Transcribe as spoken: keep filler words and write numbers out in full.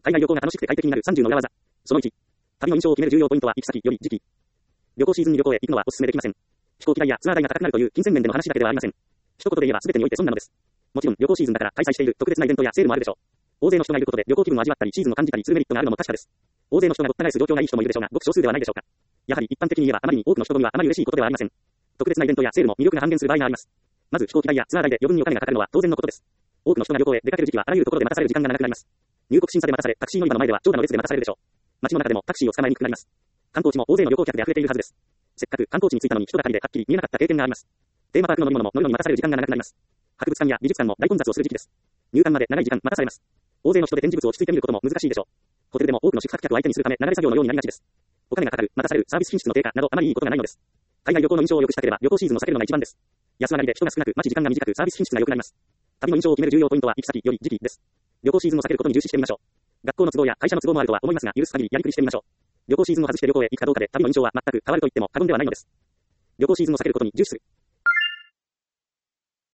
海外旅行が楽しくて快適になるさんじゅうの裏技。そのいち。旅の印象を決める重要ポイントは行き先より時期。旅行シーズンに旅行へ行くのはお勧めできません。飛行機代やツアー代が高くなるという金銭面での話だけではありません。一言で言えば全てにおいて損なのです。もちろん旅行シーズンだから開催している特別なイベントやセールもあるでしょう。大勢の人がいることで旅行気分を味わったりシーズンを感じたりするメリットがあるのも確かです。大勢の人がごった返す状況がいい人もいるでしょうが、ごく少数ではないでしょうか。やはり一般的に言えばあまりに多くの人混みはあまり嬉しいことではありません。特別なイベントやセールも魅力が半減する場合があります。まず飛行機代やツアー代で余分にお金がかかるのは当然のことです。多くの人が旅行へ出かける時期はあらゆるところで待たされる時間が長くなります。入国審査で待たされ、タクシー乗り場の前では長蛇の列で待たされるでしょう。街の中でもタクシーを捕まえにくくなります。観光地も大勢の旅行客で溢れているはずです。せっかく観光地に着いたのに人だかりではっきり見えなかった経験があります。テーマパークの乗り物も乗るのに待たされる時間が長くなります。博物館や美術館も大混雑をする時期です。入館まで長い時間待たされます。大勢の人で展示物を落ち着いて見ることも難しいでしょう。ホテルでも多くの宿泊客を相手にするため流れ作業のようになりがちです。お金がかかる、待たされる、サービス品質の低下などあまりいいことがないのです。海外旅行の印象を良くしたければ旅行シーズンを避けるのが一番です。安上がりで人が少なく待ち時間が短くサービス品質が良くなります。旅の印象を決める重要ポイントは行き先より時期です。旅行シーズンを避けることに重視してみましょう。学校の都合や会社の都合もあるとは思いますが、許す限りやりくりしてみましょう。旅行シーズンを外して旅行へ行くかどうかで旅の印象は全く変わると言っても過言ではないのです。旅行シーズンを避けることに重視する。